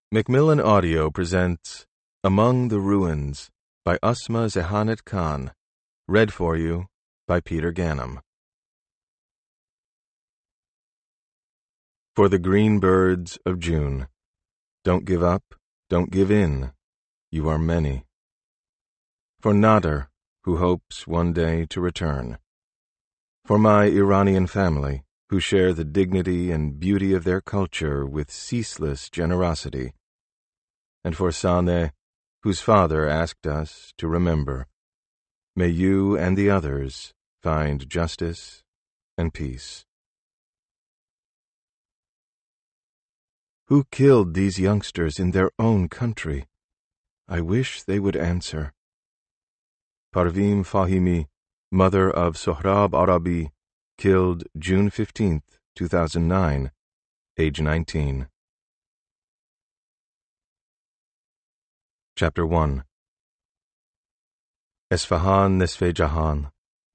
Macmillan Audio presents Among the Ruins by Usma Zehanat Khan, read for you by Peter Ganem. For the green birds of June, don't give up, don't give in, you are many. For Nader, who hopes one day to return. For my Iranian family, who share the dignity and beauty of their culture with ceaseless generosity. And for Saneh, whose father asked us to remember. May you and the others find justice and peace. Who killed these youngsters in their own country? I wish they would answer. Parveen Fahimi, mother of Sohrab Arabi, killed June 15th, 2009, age 19. Chapter 1. Esfahan Nisfe Jahan.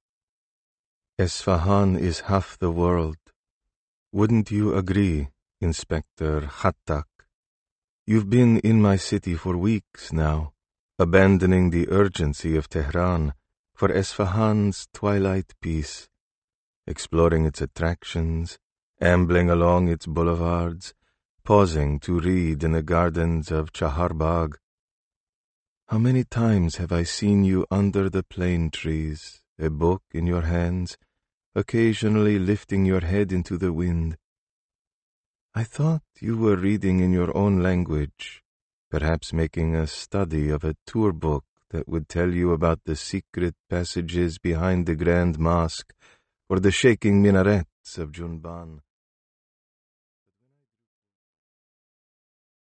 Esfahan is half the world. Wouldn't you agree, Inspector Khattak? You've been in my city for weeks now, abandoning the urgency of Tehran for Esfahan's twilight peace, exploring its attractions, ambling along its boulevards, pausing to read in the gardens of Chaharbagh. How many times have I seen you under the plane trees, a book in your hands, occasionally lifting your head into the wind. I thought you were reading in your own language, perhaps making a study of a tour book that would tell you about the secret passages behind the Grand Mosque or the shaking minarets of Junban.